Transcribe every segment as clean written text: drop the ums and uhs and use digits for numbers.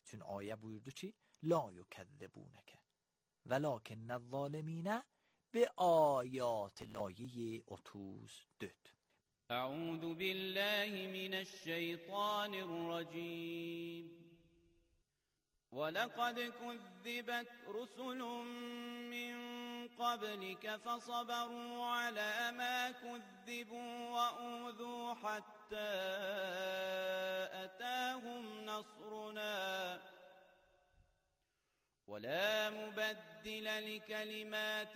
Çün ayə buyurdu ki, la yukəzzibunəkə velakin الظالمین به آیات لایه 34. اعوذ بالله من الشیطان الرجیم ولقد كذبت رسل من قبلك فصبروا على ما كذبوا وأوذوا حتى أتاهم نصرنا ولا مبدل لكلمات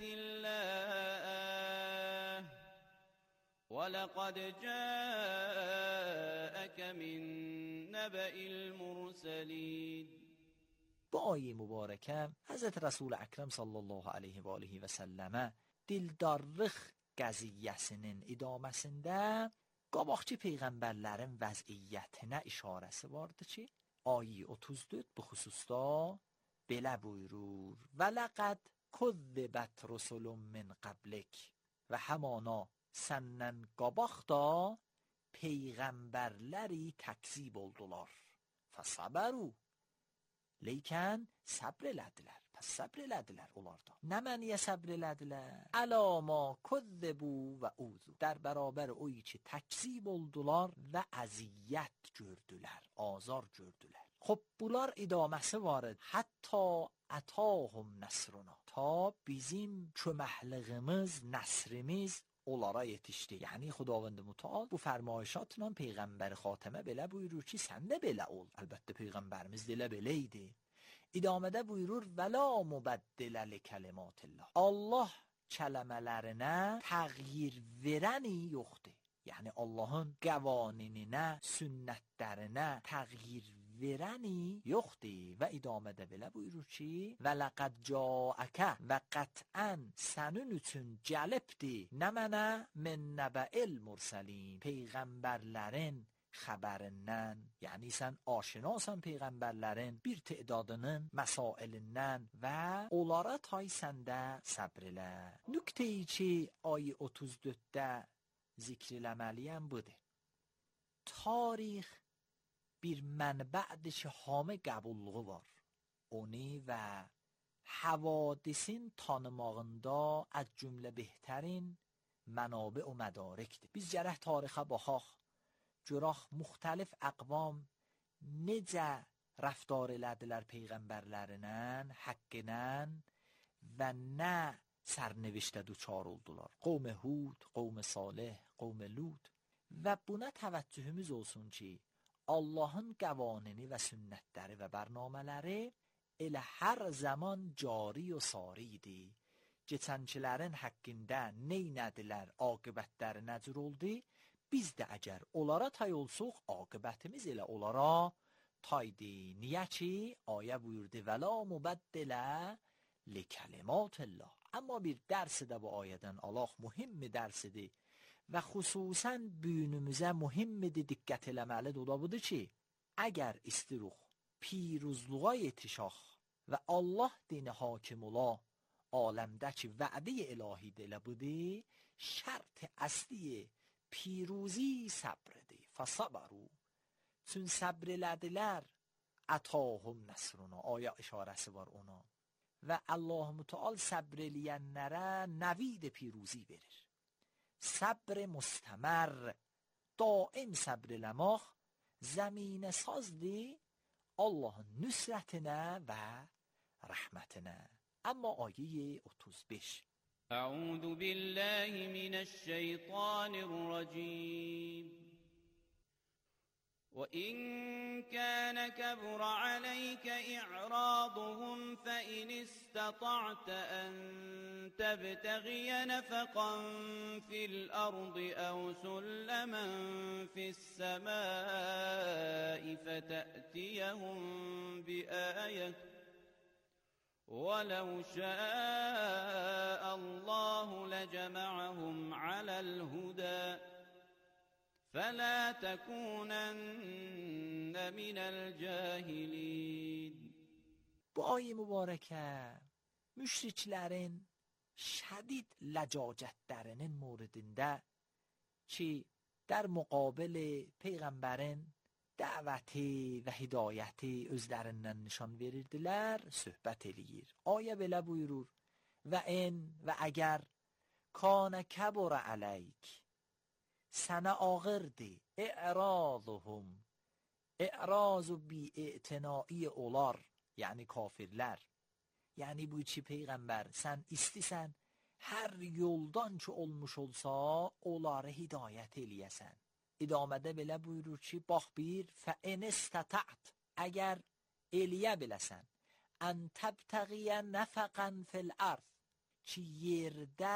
الله ولقد جاءك من نبأ المرسلين. با آیه مبارکه Hazreti Resul Ekrem sallallahu aleyhi ve aleyhi ve selleme dildarlıq qəziyyəsinin idaməsində qabaqçı peyğəmbərlərin vəziyyətinə işarəsi vardı ki, ayə 34 bu xüsusda belə buyurur: və ləqəd küzzibət rusulun min qablik, və həmana səndən qabaq da peyğəmbərləri təkzib oldular. Fəsəbəru, leykən səbr elədilər. Pəs səbr elədilər onlar da. Nə məniyə səbr elədilər? Əla ma küzzibu və uzu, در bərabər o ki təkzib oldular və əziyyət gördülər, azar gördülər. Xub bunlar idaməsi vardı. Hətta ətahum nəsruna, ta bizim köməkliyimiz, nəsrimiz onlara yetişdi. Yəni Xudavənd Mütəal bu fərmayişatla Peyğəmbər Xatəmə belə buyurur ki, sən də belə ol. Əlbəttə Peyğəmbərimiz də belə idi. İdamədə buyurur: və la mübəddilə li kəlimatillah. Allah kələmələrinə təğyir verəni yoxdur. Yəni Allahın qəvaninə, sünnətlərinə təğyir verəni yoxdur. Və idamədə belə buyurur ki, və ləqəd caəkə, və qətən sənin üçün gəlibdi nə mənə min nəbəil mürsəlin, peyğəmbərlərin xəbərindən. Yəni sən aşinasan peyğəmbərlərin bir tədadının məsailindən və onlara tay səndə səbr elə. Nüktəyi ki ayə 34-də zikr eləməliyəm budur. Tarix bir mənbədir ki hamı qəbulluğu var. Onu və havadisin tanımağında az cümlə behtarin mənabə و mədarikdir. Biz gərək tarixə baxaq, görək müxtəlif əqvam necə rəftar elədilər peyğəmbərlərindən, haqqından və nə sərnevişdə duçar oldular. Qovm Hud, qovm Salih, qovm Lut. Və buna təvəccühümüz olsun ki, Allahın qəvanini və sünnətləri və bərnamələri elə hər zaman cari və sari idi. Keçənkilərin haqqında neynədilər, aqibətləri nəcür oldu? Biz də əgər onlara tay olsuq, aqibətimiz elə onlara taydı. Niyə ki, ayə buyurdu: və la mübəddilə li kəlimatillah. Amma bir dərsi də bu ayədən Allah mühim dərsidir və xüsusən büyünümüzə mühimdir, diqqət eləməlidir. O da budur ki, əgər istiruq piruzluğa yetişək və Allah dini hakim ola, aləmdəki vədi ilahi də elə budur, şərt əsli piruzi səbridir. Fəsəbəru, çün səbr elədilər, ətahum nəsruna, ayə işarəsi var ona. Və Allah Mütəal səbr eləyənlərə nəvid piruzi verir. Səbr müstəmər, daim səbr eləmək zəminə sazdır Allahın nüsrətinə və rəhmətinə. Amma ayə 35. أعوذ بالله من الشيطان الرجيم وإن كان كبر عليك إعراضهم فإن استطعت أن تبتغي نفقا في الأرض أو سلما في السماء فتأتيهم بآية ولو شاء الله لجمعهم على الهدى فلا تكونن من الجاهلين. Bu ayı mübarəkə müşriklərin şədid ləcacətlərinin موردində ki, در مقابل پیغمبرین dəvəti və hidayəti özlərindən nişan verirdilər, söhbət eləyir. Ayə belə buyurur: və və əgər kanə kəbura əleyk, sənə ağırdı i'razuhum, i'razu bi i'tinai olar, yəni kafirlər. Yəni bu ki peyğəmbər, sən istəsən hər yoldan ki olmuş olsa onları hidayət eləyəsən. İdamədə belə buyurur ki, bax bir, fəin istata'at, əgər eləyə biləsən, ən təbtəqiyə nəfəqən fil ərz, ki yerdə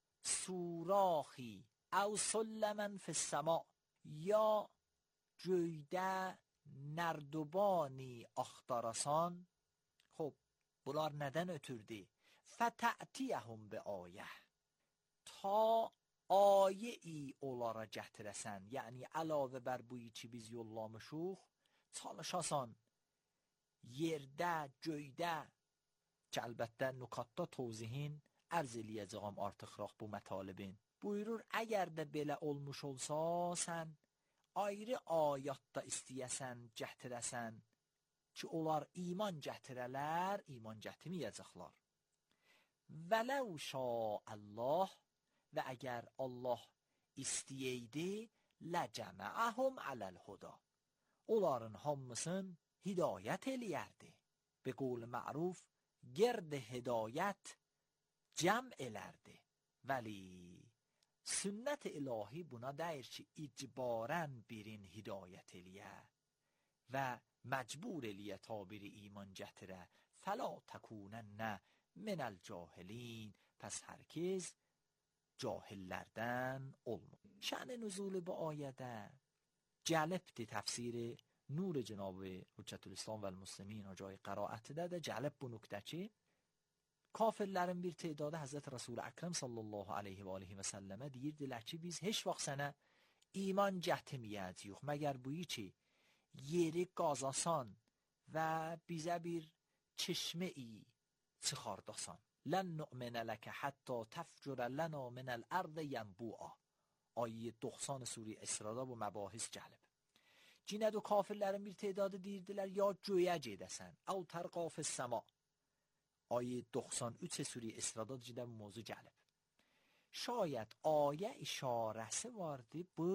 suraxi, əv səlləmən fil səma, ya göydə nərdubani axtarasan. Xub, bunlar nədən ötürdü? Fətətiyəhum bi ayə, ta ayə-i onlara gətirəsən, yəni əlavə bər buyu ki biz yollamışıq, çalışasan yerdə, göydə, ki əlbəttə nukatda tavzihin ərz eləyəcəyəm artıqraq bu mətalibin. Buyurur, əgər də belə olmuş olsa, sən ayrı ayatda istəyəsən, gətirəsən, ki onlar iman gətirələr, iman gətirməyəcəklər. Vələv şəallah, və əgər Allah istəyəydi, ləcəməəhum aləl-huda, onların hamısın hidayət eləyərdi. Be qول ma'ruf, gerd hidayət cəm elərdi. Vəli sünnət ilahi buna deyir ki, icbarən birin hidayət eləyə və məcbur eləyə ta biri iman gətirə. فلا تکونن من الجاهلین، پس هرگز جاهلlerden olma. شأن نزول bu ayədə cəlibdir təfsiri Nur Cənab-ı Hüccətül-İslam və Müslimin o cayı qiraətdə də cəlib bu nöqtə ki, kafirlərin bir tedadı Həzrət Resul-i Əkrəm sallallahu aleyhi və aleyhi və səlləmə deyirdilər ki, biz heç vaxt sənə iman gətirməyəcəyik, məgər buyu ki, yeri qazasan və bizə bir çeşme-i çıxardasan. Lən nu'minə ləkə hətta təfcürə lənə minəl ərdə yənbu'a. Ayı 90 Suri İsra'da bu məbahis gəlib. Cinəd o kafirlərin bir tedadı deyirdilər, ya göyə gedəsən, əv tərqaf səma. Ayı 93 Suri İsra'da cidə bu mövzu gəlib. Şayət ayə işarəsi vardı bu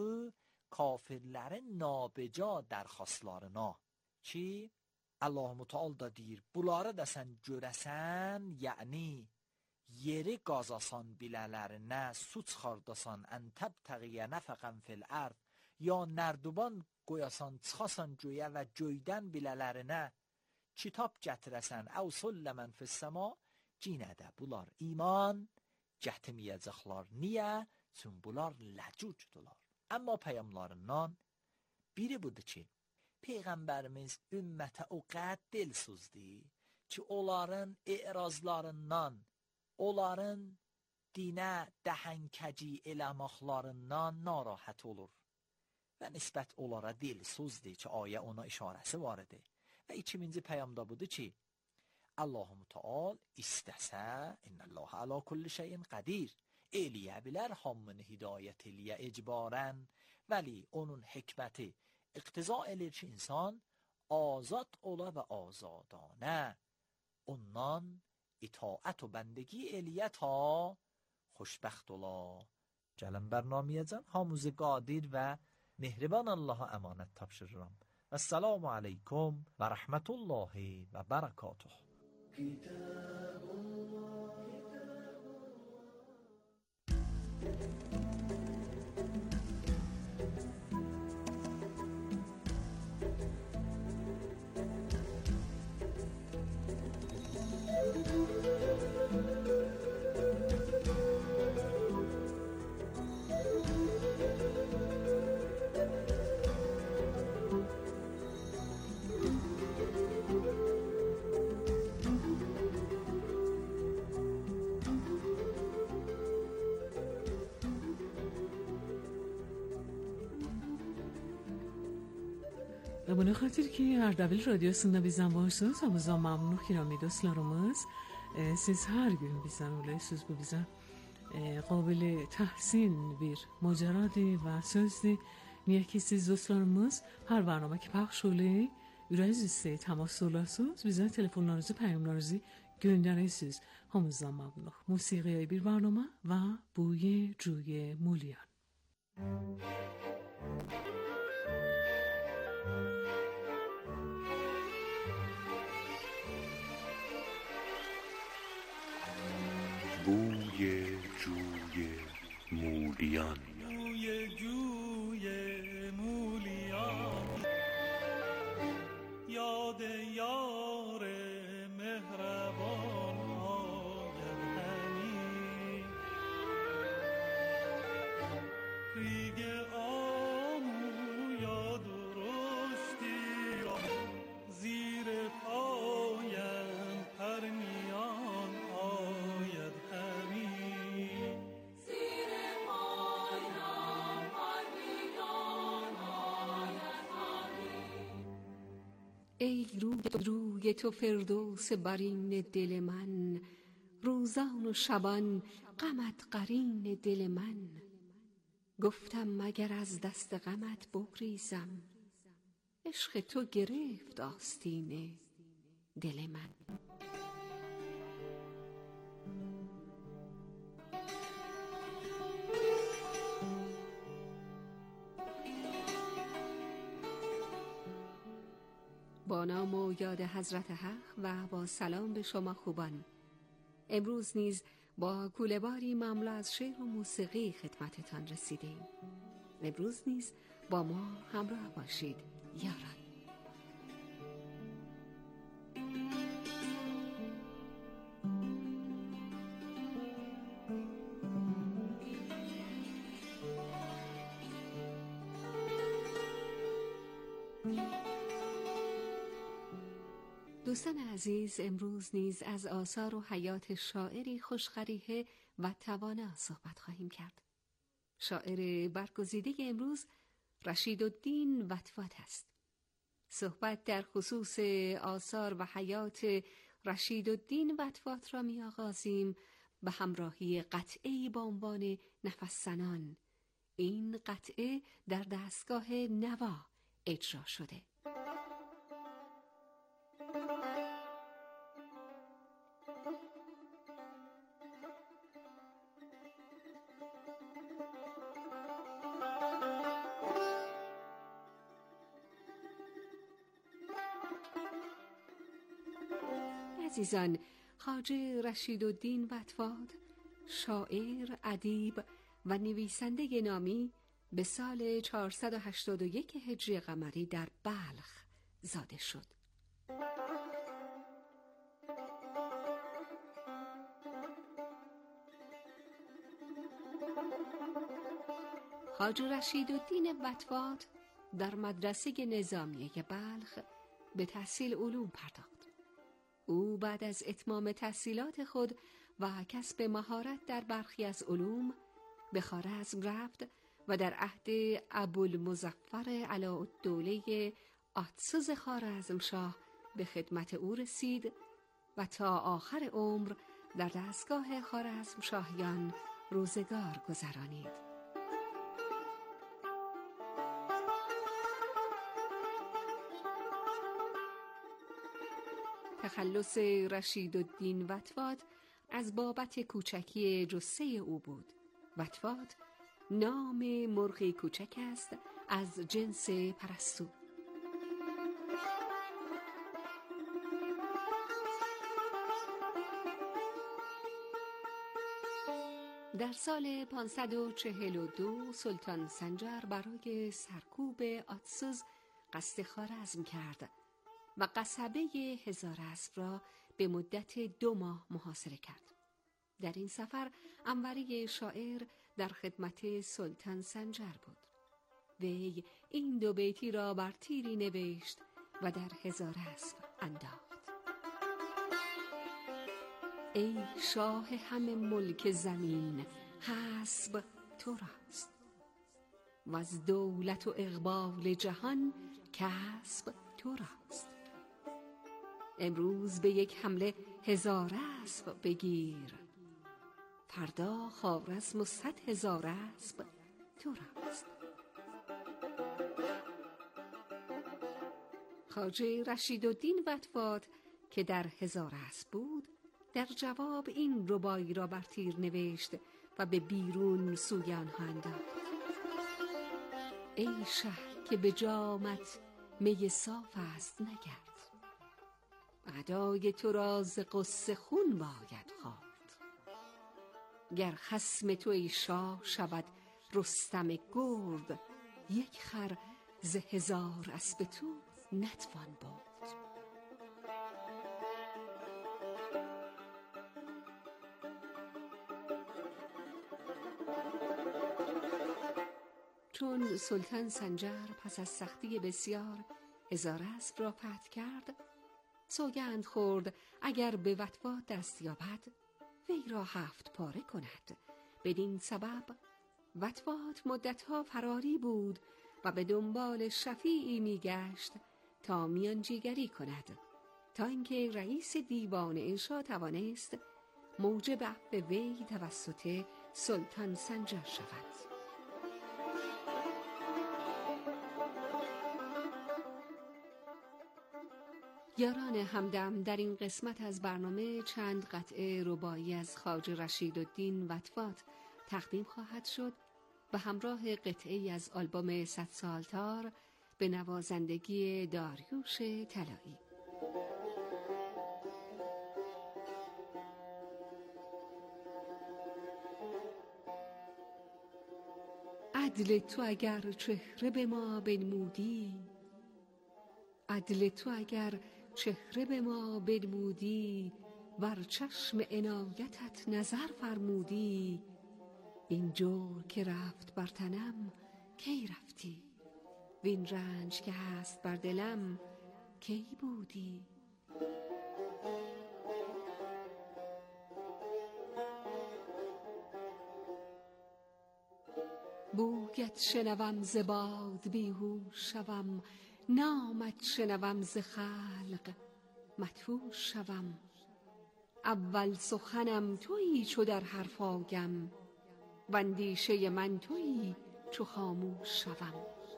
kafirlərin nabeca dərxastlarına ki, Allah Müteal da deyir, bunları da sən görəsən, yəni yeri qazasan bilələrinə, su çıxardasan, ən təbtəqiyə nəfəqən fil ərd, ya nərduban qoyasan, çıxasan göyə və göydən bilələrinə kitab gətirəsən, əv səlləmən fil səma, cinə də bunlar iman gətirməyəcəklər. Niyə? Çün bunlar ləcücdülər. Amma peyğəmbərlərindən biri budur ki, Peyğəmbərimiz ümmətə o qəd dilsuzdur ki, onların erazlarından, onların dinə dəhənkəci eləməklərindən narahat olur. Və nisbət onlara dilsuzdur ki, ayə ona işarəsi var idi. Və ikinci peyğəmbər budur ki, Allah-u Müteal istəsə, innəllaha alə kulli şeyin qadir, eləyə bilər hamını hidayət eləyə icbarən, vəli onun hikməti iqtiza edir ki, insan azad ola və azadانه ondan itaət و bəndəgi eləyə ta xoşbəxt ola. Gəlin bərnamiyəcən hamımızı qadir və mehriban Allaha əmanət tapşırıram. Əssalamu aleykum və rəhmətullahi və bərəkatuh. Buna xatir ki, Ardabil Radyosu'nda bizden varsınız. O zaman memnun dostlarımız. Siz her gün bizden oluyorsunuz. Bu bize قابل تحسین bir maceradır ve sözdür Niyakisiz dostlarımız her barnamaki paylaş oluyor. Ürəzizsə təmas olasınız. Bizə telefonlarınızı, peyamlarınızı göndərəsiniz. Hamınızdan məmnunıq. Musiqiyə bir barnamə və Buy Cuy Muliyan. بوی جوی مولیان. بوی جوی مولیان، یاد یار مهربان آید همی. ریگ آمو یا درشتی زیر پایم پرنیان آید همی. زیر پایم پرنیان آید همی. ای روی تو فردوس برین دل من، روزان و شبان غمت قرین دل من. گفتم مگر از دست غمت بگریزم، عشق تو گرفت آستین دل من. با نام و یاد حضرت حق و با سلام به شما خوبان، امروز نیز با کوله‌باری مملو از شعر و موسیقی خدمتتان رسیدیم. امروز نیز با ما همراه باشید یاران. دوستان عزیز، امروز نیز از آثار و حیات شاعری خوش‌قریحه و توانا صحبت خواهیم کرد. شاعر برگزیده امروز رشیدالدین وطواط است. صحبت در خصوص آثار و حیات رشیدالدین وطواط را می آغازیم به همراهی قطعه‌ای با عنوان نفس زنان. این قطعه در دستگاه نوا اجرا شده. عزیزان، خواجه رشیدالدین وطواط شاعر، ادیب و نویسنده نامی به سال 481 هجری قمری در بلخ زاده شد. خواجه رشیدالدین وطواط در مدرسه نظامیه بلخ به تحصیل علوم پرداخت. او بعد از اتمام تحصیلات خود و کسب مهارت در برخی از علوم به خوارزم رفت و در عهد ابوالمظفر علاءالدوله آتسوز خوارزمشاه به خدمت او رسید و تا آخر عمر در دستگاه خوارزمشاهیان روزگار گذرانید. تخلص رشیدالدین وطواط از بابت کوچکی جثه او بود. وطواط نام مرغی کوچک است از جنس پرستو. در سال 542 سلطان سنجر برای سرکوب آتسوز قصد خوارزم کرد و قصبه هزاراسپ را به مدت 2 ماه محاصره کرد. در این سفر انوری شاعر در خدمت سلطان سنجر بود. وی این 2 بیتی را بر تیری نوشت و در هزاراسپ انداخت. ای شاه همه ملک زمین، حسب تو راست، و از دولت و اقبال جهان کسب تو راست. امروز به یک حمله 1000 اسب بگیر، فردا خوارزم و 100,000 اسب تو راست. خواجه رشیدالدین وطواط که در هزار اسب بود در جواب این ربایی را بر تیر نوشت و به بیرون سوی آنها انداخت. ای شه که به جامت می صاف است نگرد، ادای تو را ز غصه خون باید خورد. گر خصم تو ای شاه شود رستم گرد، یک خر ز هزار اسب تو نتوان برد. چون سلطان سنجر پس از سختی بسیار هزار اسب را فتح کرد، سوگند خورد اگر به وطواط دست یابد وی را 7 پاره کند. بدین سبب وطواط مدتها فراری بود و به دنبال شفیعی میگشت تا میانجیگری کند، تا اینکه رئیس دیوان انشا توانست موجب عفو وی توسط سلطان سنجر شود. یاران همدم، در این قسمت از برنامه چند قطعه رباعی از خواجه رشیدالدین وطواط تقدیم خواهد شد به همراه قطعه‌ای از آلبوم 100 سال تار به نوازندگی داریوش طلایی. عدل تو اگر چهره به ما بنمودی، عدل تو اگر چهره به ما بنمودی، ور چشم عنایتت نظر فرمودی، این جور که رفت بر تنم کی رفتی، وین رنج که هست بر دلم کی بودی. بویت شنوم ز باد بیهوش شوم، نامت شنوم ز خلق مدهوش شوم. اول سخنم تویی چو در حرف آگم، و اندیشه من تویی چو خاموش شوم.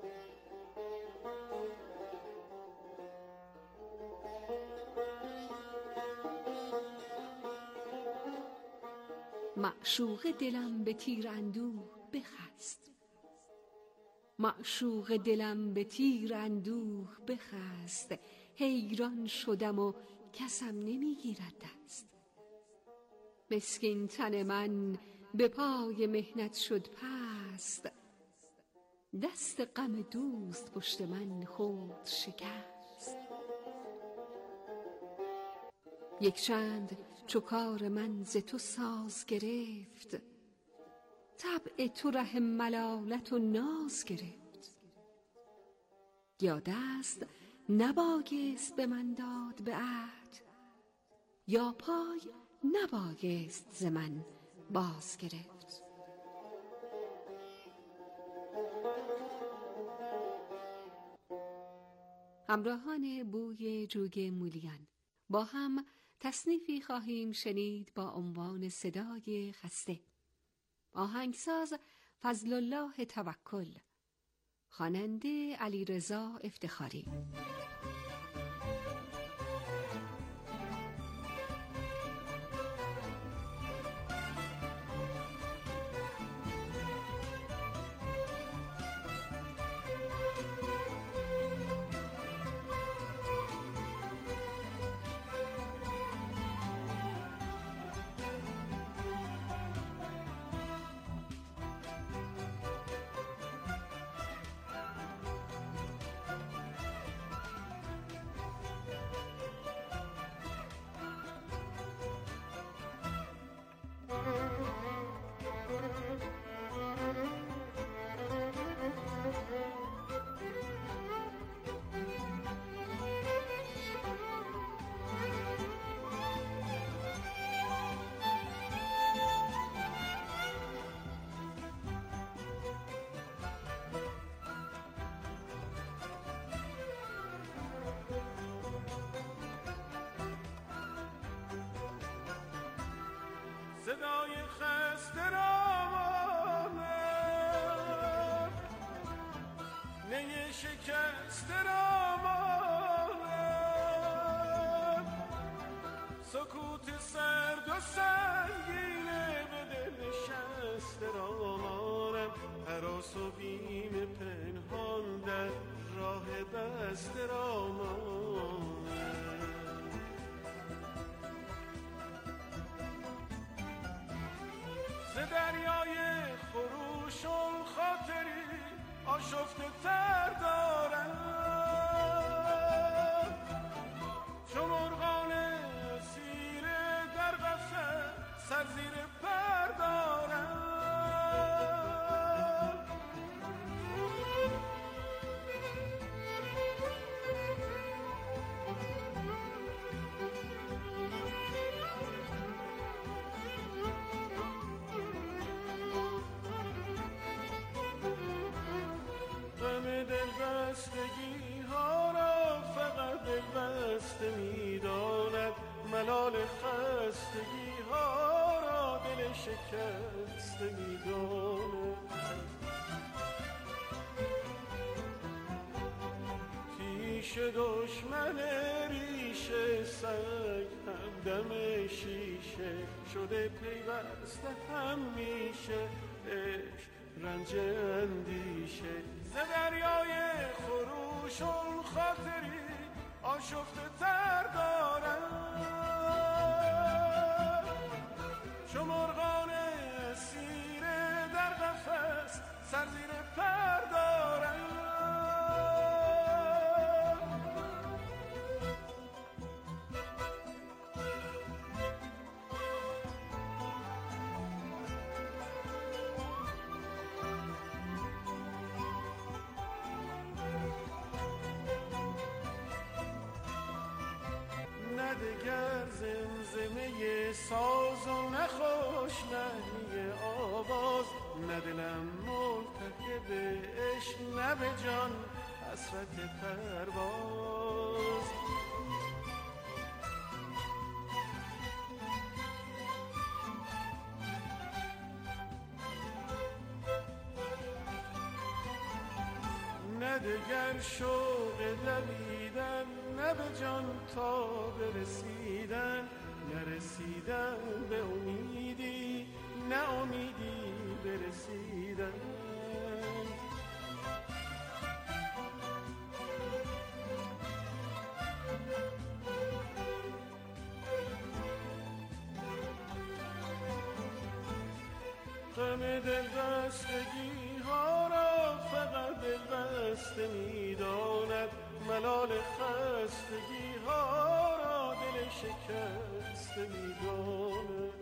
معشوق دلم به تیر اندوه بخست، معشوق دلم به تیر اندوه بخست. حیران شدم و کسم نمیگیرد دست، مسکین تن من به پای محنت شد پست. دست غم دوست پشت من خورد شکست. یک چند چو کار من ز تو ساز گرفت، طبع تو ره ملالت و ناز گرفت. یا دست نبایست به من داد به عهد، یا پای نبایست ز من باز گرفت. همراهان بوی جوگ مولیان، با هم تصنیفی خواهیم شنید با عنوان صدای خسته. آهنگساز فضل الله توکل، خواننده علیرضا افتخاری. صدای خسته را ماند، نی شکسته را ماند، سکوت سرد و سنگینه به دل نشسته را مانم، هراس و بیم پنهان در راه بسته را مانم. ز دریای خروشان خاطری آشفته تر دارم، چو مرغان اسیر در قفس سر زیر پر دارم. دلبستگی ها را فقط دلبسته می داند، ملال خستگی ها را دل شکسته می داند. پیش دشمن ریشه سگ همدم شیشه شده پیوسته هم میشه عشق رنج اندیشه. ز دریای خروشان خاطری آشفته تر دارم، چو مرغان اسیر در قفس سر زیر پر دارم. دگر زمزمه ساز و نخوش لحنی آواز، نه دلم ملتهب عشق نه به جان حسرت پرواز. نه دگر شوق دویدن نه به جان تا برسیدن، نرسیدن به امیدی نه امیدی برسیدن. غم دلبستگی ها را فقط دلبسته می داند، ملال خستگی ها را دل شکسته می داند.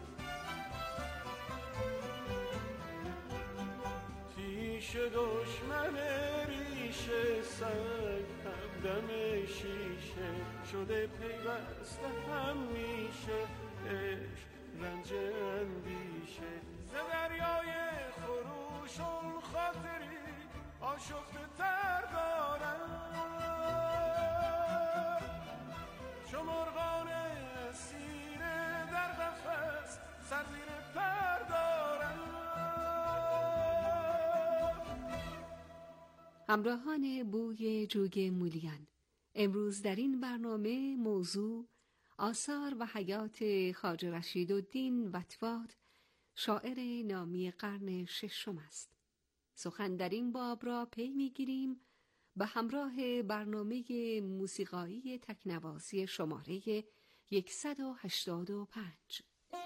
پیش دشمن ریشه سگ همدم شیشه شده پیوسته هم میشه عشق رنج اندیشه. ز دریای خروشان خاطری آشفته تر دارم، چو مرغان اسیر در قفس سر زیر پر دارم. همراهان بوی جوگ مولیان، امروز در این برنامه موضوع آثار و حیات خواجه رشیدالدین وطواط، شاعر نامی قرن ششم است. سخن در این باب را پی می‌گیریم به همراه برنامه موسیقایی تکنوازی شماره 185.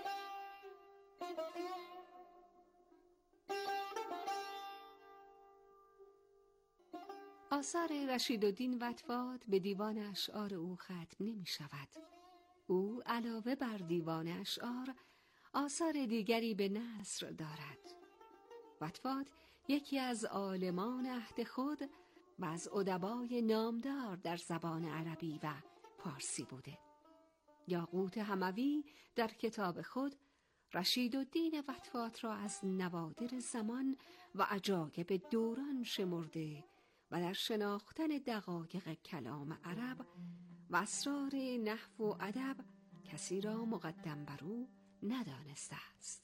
آثار رشیدالدین وطواط به دیوان اشعار او ختم نمی شود. او علاوه بر دیوان اشعار آثار دیگری به نثر دارد. وطواط یکی از عالمان عهد خود و از ادبای نامدار در زبان عربی و پارسی بوده. یاقوت حموی در کتاب خود رشیدالدین وطواط را از نوادر زمان و عجایب دوران شمرده و در شناختن دقایق کلام عرب و اسرار نحو و ادب کسی را مقدم بر او ندانسته است.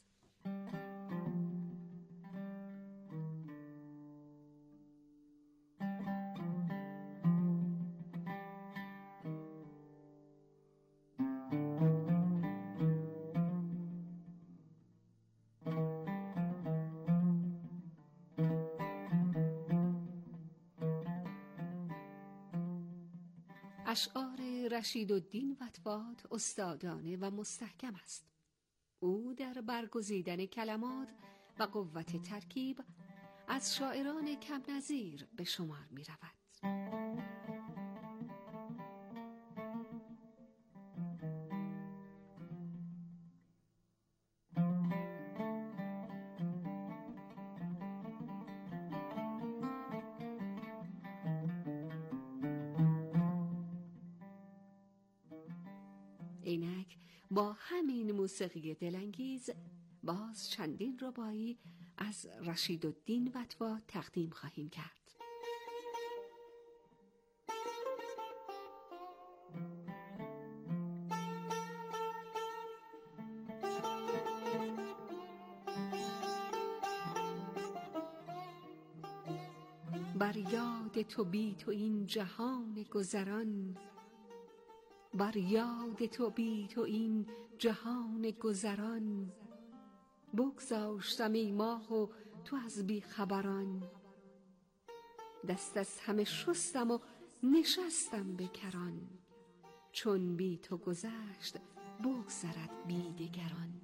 اشعار رشیدالدین وطوات استادانه و مستحکم است. او در برگزیدن کلمات و قوت ترکیب از شاعران کم نظیر به شمار می رود. اینک با همین موسیقی دلانگیز باز چندین رباعی از رشیدالدین وطوات تقدیم خواهیم کرد. بر یاد تو بی تو این جهان گذران، بر یاد تو بی تو این جهان گذران، بگذاشتم ای ماه و تو از بی خبران، دست از همه شستم و نشستم به کران، چون بی تو گذشت بگذرد بی دگران.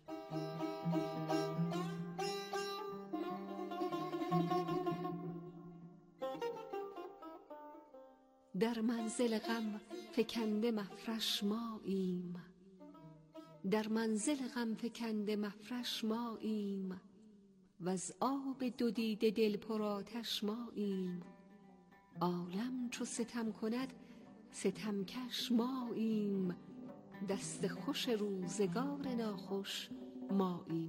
در منزل غم فکنده مفرش ماییم، در منزل غم فکنده مفرش ماییم، و از آب دو دیده دل پر آتش ماییم، عالم چو ستم کند ستمکش ماییم، دست خوش روزگار ناخوش ماییم.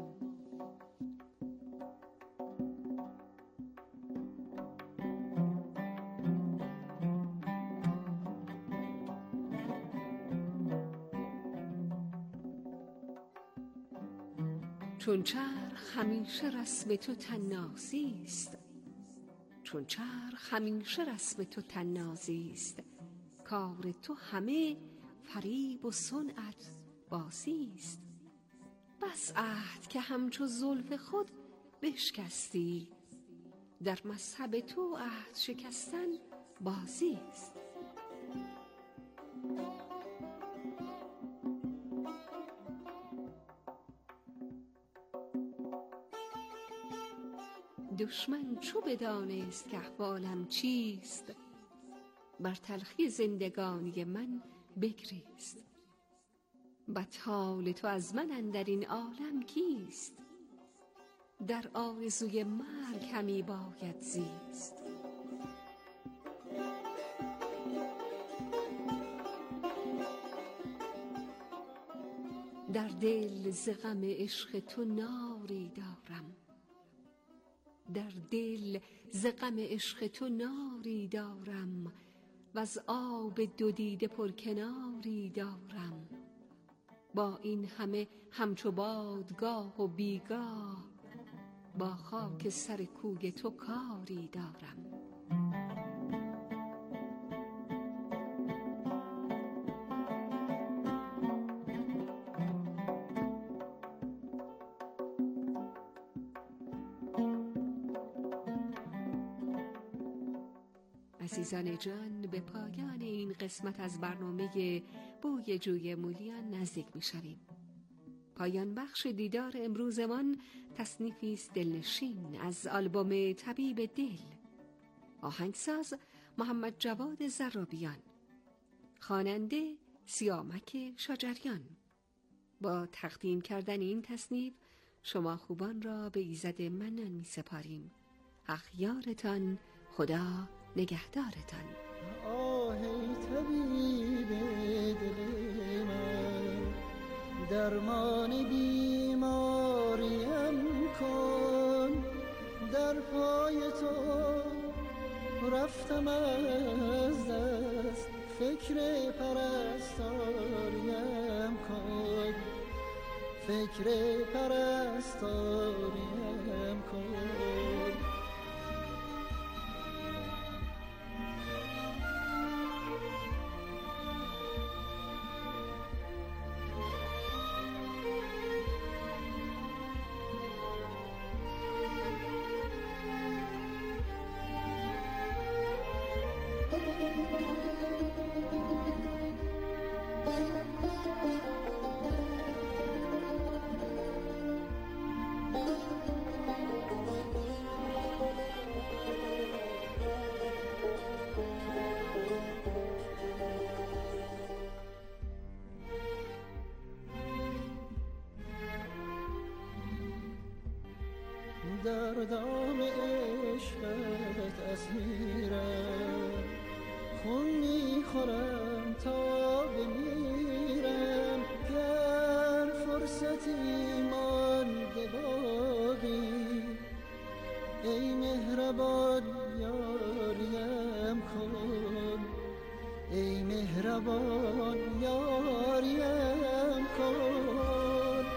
چون چرخ همیشه رسم تو طنازی است، چون چرخ همیشه رسم تو طنازی است، کار تو همه فریب و صنعت بازی است، بس عهد که همچو زلف خود بشکستی، در مذهب تو عهد شکستن بازی است. دشمن چو بدانست که احوالم چیست، بر تلخی زندگانی من بگریست، بدحال تو از من اندر این عالم کیست، در آرزوی مرگ همی باید زیست. در دل ز غم عشق تو ناری دارم، در دل ز غم عشق تو ناری دارم، و از آب دو دیده پرکناری دارم، با این همه همچو بادگاه و بیگاه، با خاک سر کوی تو کاری دارم. عزیزان جان، به پایان این قسمت از برنامه بوی جوی مولیان نزدیک می شویم. پایان بخش دیدار امروزمان تصنیفی است دلنشین از آلبوم طبیب دل، آهنگساز محمد جواد زرابیان، خواننده سیامک شجریان. با تقدیم کردن این تصنیف شما خوبان را به ایزد منان می سپاریم. اخیارتان، خدا نگهدارتان. آهی طبیب دل من، درمان بیماریم کن، در پای تو رفتم از دست، فکر پرستاریم کن، فکر پرستاریم کن. در دام عشقت اسیرم، خون میخورم تا بمیرم. گر فرصتی مانده باقی، ای مهربان یاریم کن، ای مهربان یاریم کن.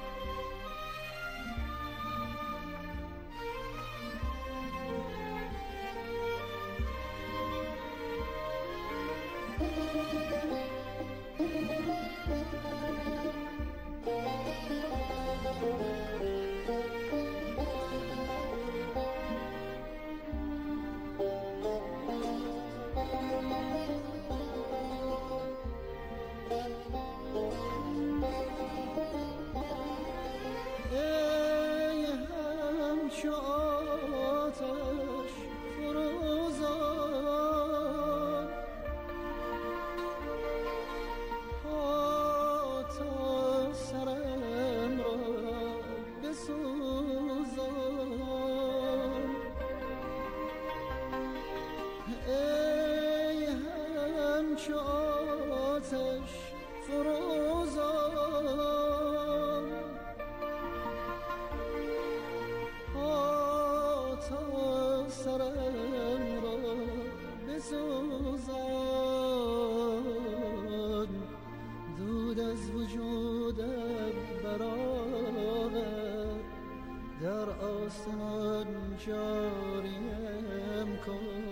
آسمان جاریم کن.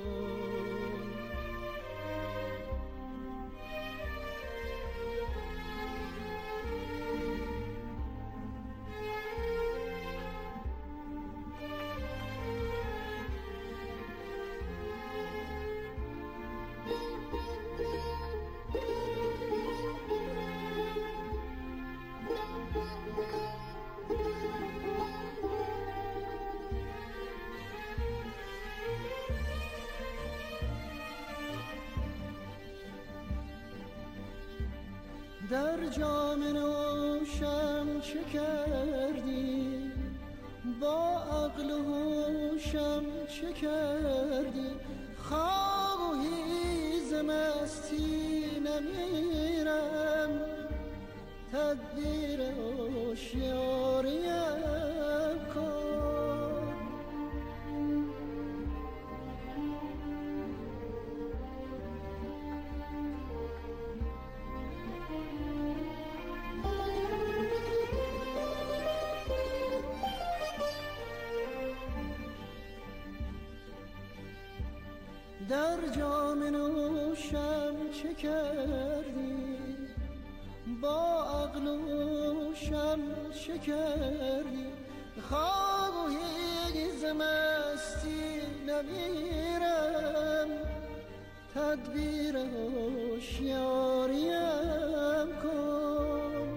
در جام نوشم چه کردی، با عقل و هوشم چه کردی. خواهی ز مستی نمیرم، تدبیر هوشیاریم کن. در جام نوشم چه کردی، با عقل و هوشم چه کردی. خواهی ز مستی نمیرم، تدبیر هوشیاریم کن.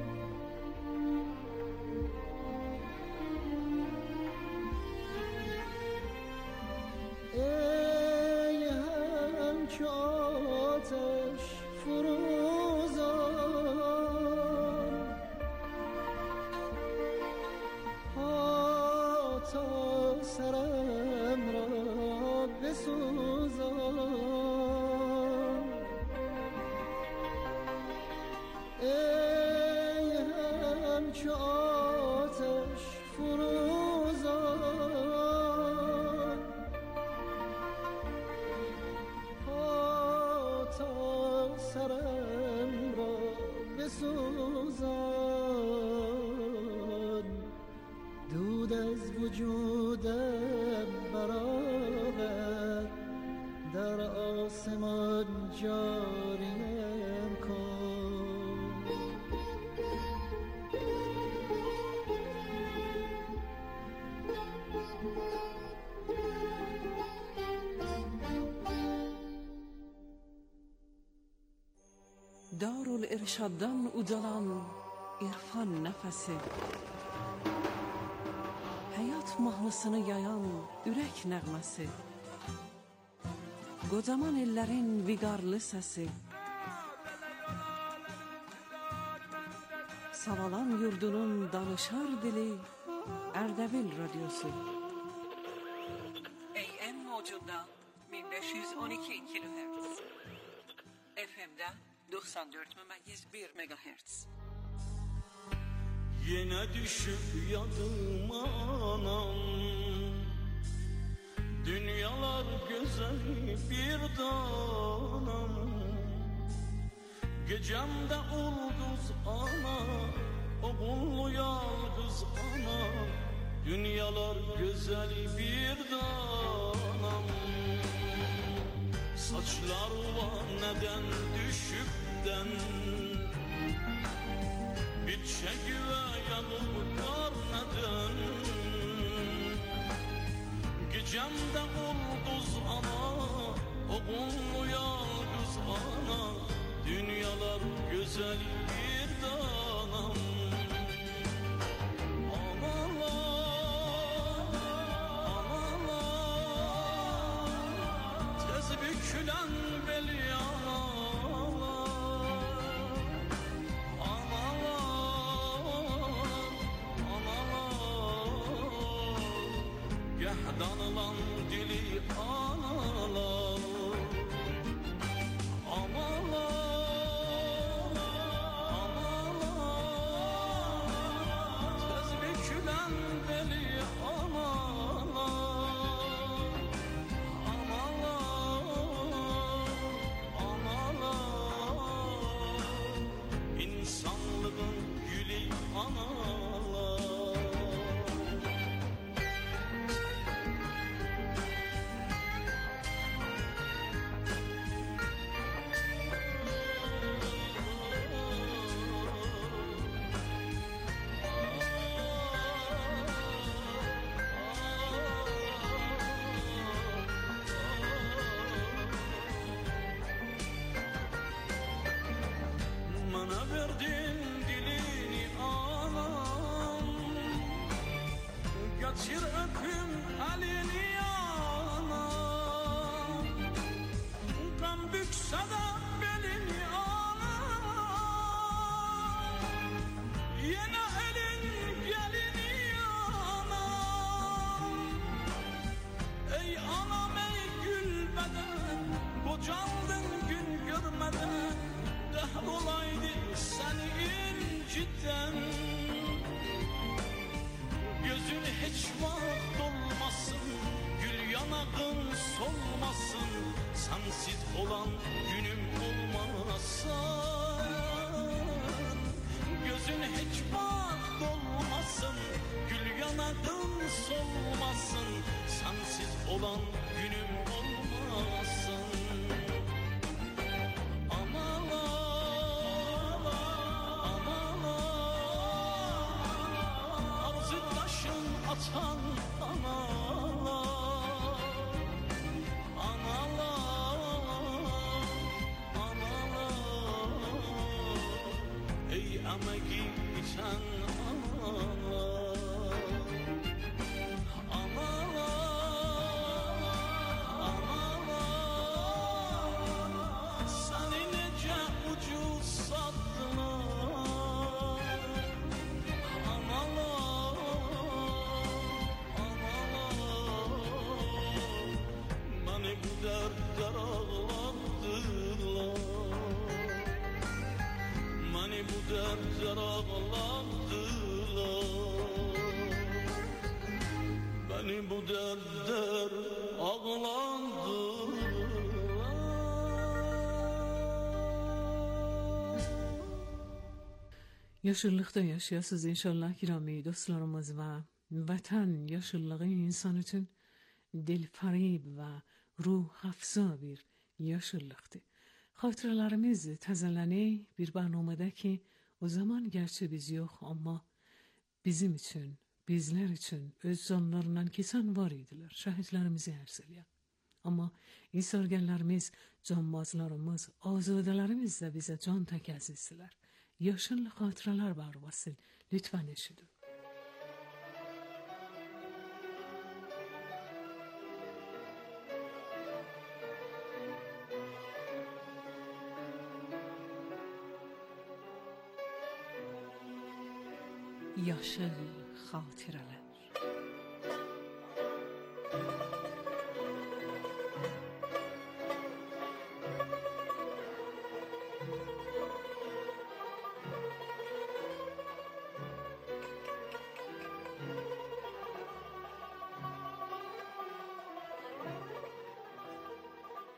چو آتش فروزان، ها تا سرم را بسوزان. ای همچو آتش فروزان، سرم را بسوزان. دود از وجودم برآور، در آسمان جاریم کن. Darul-Irshaddan ucalan irfan nəfəsi, həyat mahnısını yayan ürək nəğməsi, qocaman ellərin viqarlı səsi, Savalan yurdunun danışar dili Ərdəbil radiosu. 94,1 MHz. Yine düşüp yadıma anam, dünyalar güzel bir danam. Gecemde ulduz ana, oğullu yalgız ana, dünyalar güzel bir danam. Saçlarıma neden düşüpten bir çekive yanıp kar neden? Gecemde ulduz ana, oğullu yalgız ana, dünyalar güzel bir danam. Bükülen beli analar, analar, analar, gehdanılan dili analar, analar, analar, tez bükülen beli analar. İnsanlığın gülü analar. Bana verdin dilini anam, geçir öpüm elini anam. Kan bükse de belini anam, yine elin gelini anam. Ey anam ey gül beden, kocaldın gün görmeden. Dehr olaydı seni inciten, gözün hiç vakit olmasın, gül yanağın solmasın, sensiz olan günüm olmasın. Gözün hiç vakit olmasın, gül yanağın solmasın, sensiz olan günüm olmasın. Atan analar, analar, analar, ey emeği içen analar, analar, analar, seni nece ucuz sattılar, analar. Beni bu dertler ağlattılar, beni bu dertler ağlattılar, beni bu dertler ağlattılar. Yaşıllıkta yaşayasız inşallah kirami dostlarımız ve vatan yaşıllığı insan için dilfarib ve ruh hafza bir yaşıllıktı. Hatırlarımız tazelene bir barnamede ki o zaman gerçi biz yok ama bizim için, bizler için öz canlarından kesen var idiler. Şahitlerimizi erzeliyor. Ama insorgenlerimiz, canbazlarımız, azadelerimiz de bize can tekazisiler. Yaşınlı hatıralar var Vasil. Lütfen eşidin. Yaşıl hatıralar.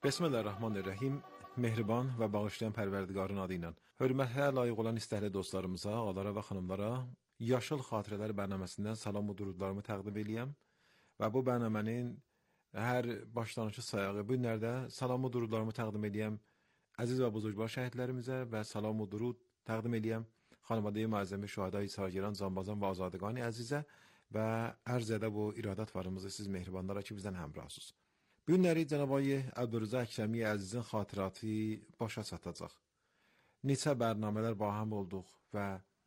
Bismillahirrahmanirrahim. Mehriban və bağışlayan Pərverdigarın adı ilə. Hörmətlə layiq olan istəkli dostlarımıza, ağalara və xanımlara Yaşıl Xatirələr bərnaməsindən salam və durudlarımı təqdim edəyəm. Və bu bərnamənin hər başlanışı sayağı bu günlərdə salam və durudlarımı təqdim edəyəm əziz və buzurgbar şəhidlərimizə və salam və durud təqdim edəyəm xanımadə-i məzəmi şühada-i Sargiran, Zanbazan və Azadqani əzizə və ərz edə bu iradat varımızı siz mehribanlara ki bizdən həmrahsınız. Bu günləri Cənab-ı Əbdülrəza Əkrəmi əzizin xatirəti başa çatacaq. Neçə bərnamələr bahəm olduq və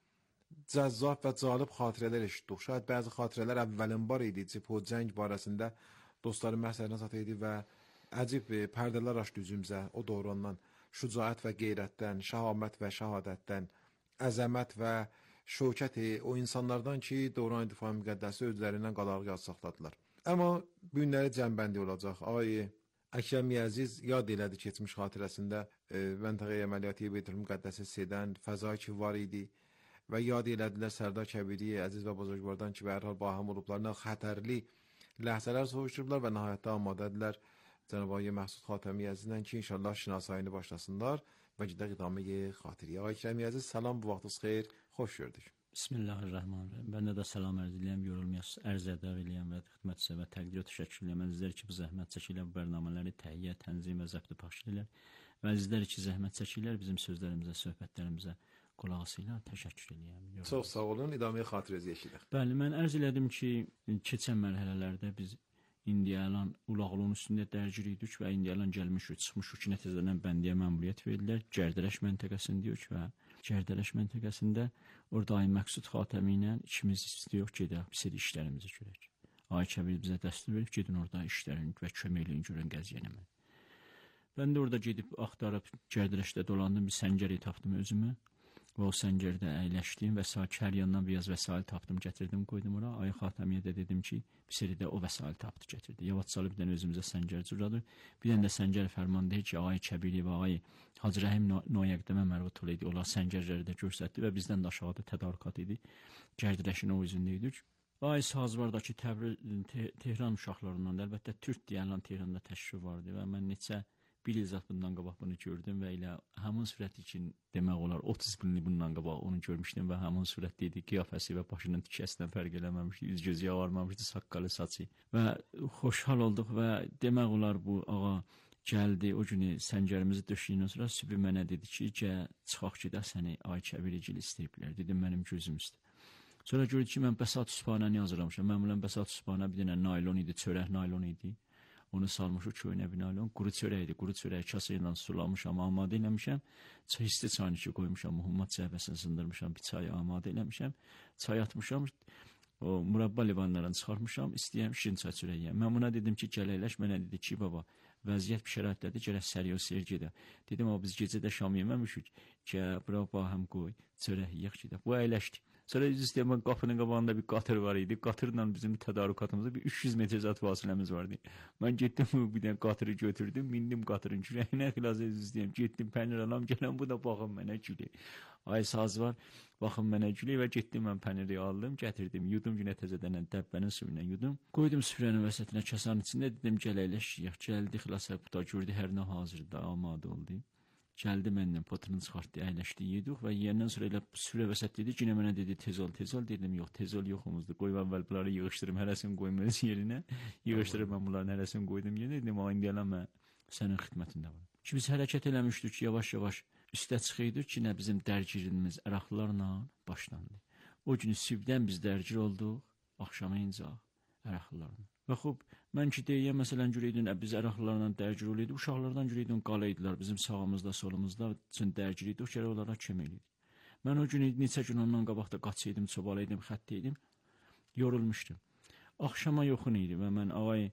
cəzzab və calib xatirələr eşitdik. Şayad bəzi xatirələr əvvəlin var idi, cipho cəng barəsində dostların məhsərinə çatı idi və əcib pərdələr açdı üzümüzə o doğrandan, şücaət və qeyrətdən, şəhamət və şəhadətdən, əzəmət və şövkəti o insanlardan ki, Dövran Difai Müqəddəsi özlərindən qalarğı yaz saxladılar. Amma bu günləri cəmbəndi olacaq. Ağay Əkrəmi Əziz yad elədi keçmiş xatirəsində məntəqə əməliyyatı Beytül Müqəddəsi sedən fəza ki var idi və yad elədilər Sərdar Kəbiri, əziz və buzurgvardan ki, bərhal bahəm olublarına xətərli ləhzələr soğuşdurublar və nəhayətdə amadədirlər Cənab-ı Məhsud Xatəmi Əzizlə ki, inşallah şinasayını başlasınlar və gedək idamə xatiri. Ağay Əkrəmi Əziz, salam, bu vaxtınız xeyir, xoş gördük. Bismillahirrahmanirrahim. Ben de salam arz edeyim, yorulmayasız, ərz edər eləyəm və xidmət sizə və təqdir təşəkkür eləyəm. Əzizlər ki, bu zəhmət çəkirlər, bu bərnamələri təhiyyə, tənzim və zəbti pəxş edirlər və əzizlər ki, zəhmət çəkirlər, bizim sözlərimizə, söhbətlərimizə qulaq asırlar, təşəkkür eləyəm. Çox sağ olun, idamə xatirəzi eşidək. Bəli, mən ərz elədim ki, keçən mərhələlərdə biz indiyalan ulaqlığın üstündə dərgir idik və indiyalan gəlmişik, çıxmışıq ki, nəticədən bəndiyə məmuriyyət verirlər, Gərdələş məntəqəsindəyik və Gərdələş məntəqəsində orada Ay Məqsud Xatəmi ilə ikimiz istəyirik ki, gedək işlərimizi görək. Ay Kəbir bizə dəstək verib, gedin orada işlərin və köməkliyin görən qəziyyəni mən. Mən də orada gedib axtarıb Gərdələşdə dolandım, bir səngəri tapdım özümü və o səngərdə əyləşdim və hər yandan biraz vəsail tapdım, gətirdim, qoydum ora. Ay Xatəmiyə də dedim ki, bir də o vəsail tapdı, gətirdi. Yavaşcalı bir dənə özümüzə səngər cürladı. Bir dənə də səngər fərman deyir ki, Ay Kəbiri və Ay Hacı Rəhim Noyəqdəmə mərvut idi. Onlar səngərləri də göstərdi və bizdən də aşağıda tədarükat idi. Gərdələşin o üzündə idik. Ay Sazvardakı Tehran uşaqlarından, əlbəttə Türk deyənlər Tehranda təşrif vardı və mən neçə bir il zat bundan qabaq bunu gördüm və elə həmin sürəti üçün demək olar 30 günlük bundan qabaq onu görmüşdüm və həmin sürətdə idi, qiyafəsi və başının tikəsindən fərq eləməmişdi, üz gözü yavarmamışdı, saqqalı, saçı və xoşhal olduq və demək olar bu ağa gəldi, o günü səngərimizi döşüyündən sonra sübü mənə dedi ki, çıxaq gedək səni Ay Kəbiricil istəyiblər, dedim mənim gözüm üstə. Sonra gördü ki, mən Bəsat Sübhanəni hazırlamışam, məmulən Bəsat Sübhanə bir dənə naylon idi, çörək naylon idi. Onu salmışıq köynə binaylon, quru çörəkdir, quru çörək kasa ilə sulamışam, amadə eləmişəm, isti çayını ki qoymuşam, muhummat cəhbəsini sındırmışam, bir çayı amadə eləmişəm, çay atmışam, o murabba livanlarını çıxarmışam, istəyəm şirin çay çörəyəm. Mən buna dedim ki, gələyləş, mənə dedi ki, baba, vəziyyət bir şəraitlədir, gələk səriy o seyir gedə. Dedim, o biz gecədə şam yeməmişik, gəl, bura bahəm qoy, çörək yiyək gedə. Bu əyləşdi. Sonra istəyəm, qapının qabağında bir qatır var idi. Qatırla bizim tədarükatımızda bir 300 metr zat fasiləmiz vardı. Mən getdim, bir dənə qatırı götürdüm, mindim qatırın kürəyinə, xilas istəyəm, getdim, pənir alam, gələm, bu da baxın mənə gülə. Ay saz var, baxın mənə gülə və getdim, mən pəniri aldım, gətirdim, yudum günə təzədən dəbbənin suyuna yudum. Qoydum süfrənin vəsətinə, kasanın içində, dedim, gələyləş, gəldi, xilas da gördü, hər nə hazırda, amadə oldu. Gəldi məndən, potunu çıxartdı, əyləşdi, yedik və yiyəndən sonra elə sürə vəsət dedi, yenə mənə dedi, tez ol, dedim, yox, tez ol, yoxumuzdur, qoy əvvəl bunları yığışdırım, hərəsini qoyum öz yerinə, yığışdırıb mən bunların hərəsini qoydum yerinə, dedim, o indi gələn mən sənin xidmətində varam. Ki, biz hərəkət eləmişdik, yavaş-yavaş üstə çıxıyorduk ki, nə bizim dərgirimiz əraqlarla başlandı. O günü sübdən biz dərgir olduq, axşama incaq əraqlarla. Və xub, mən ki deyəm, məsələn, görəydin, biz əraqlarla dərgir oluydu, uşaqlardan görəydin, qalaydılar, bizim sağımızda, solumuzda üçün dərgir idi, o kərə onlara kömək edik. Mən o günü neçə gün ondan qabaqda qaçıydım, çobalaydım, xəttəydim, yorulmuşdum. Axşama yoxun idi və mən Ağay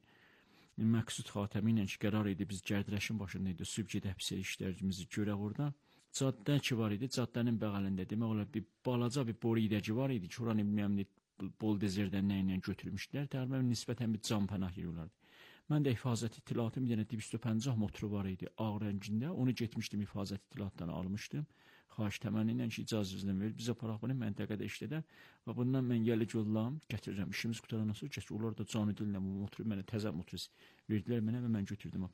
Məqsud Xatəmi ilə ki, qərar idi, biz Gərdələşin başında idi, süb gedək pis işlərimizi görək orada. Caddə ki var idi, caddənin bəğəlində, demək olar, bir balaca bir boru idəci var idi ki, oranı bilməyəm, Boldezerdən nə ilə götürmüşdülər, təqribən nisbətən bir can pənah yeri olardı. Mən də hifazət itilatım, bir dənə dib 150 motoru var idi, ağ rəngində, onu getmişdim, hifazət itilatdan almışdım, xahiş təmənni ilə ki, icazəsizdən verir, bizə paraq bunu məntəqədə işlədə və bundan mən gəli yollam, gətirirəm, işimiz qutarandan sonra gətir, onlar da canı dillə bu motoru, mənə təzə motoru verdilər mənə və mən götürdüm, apardım.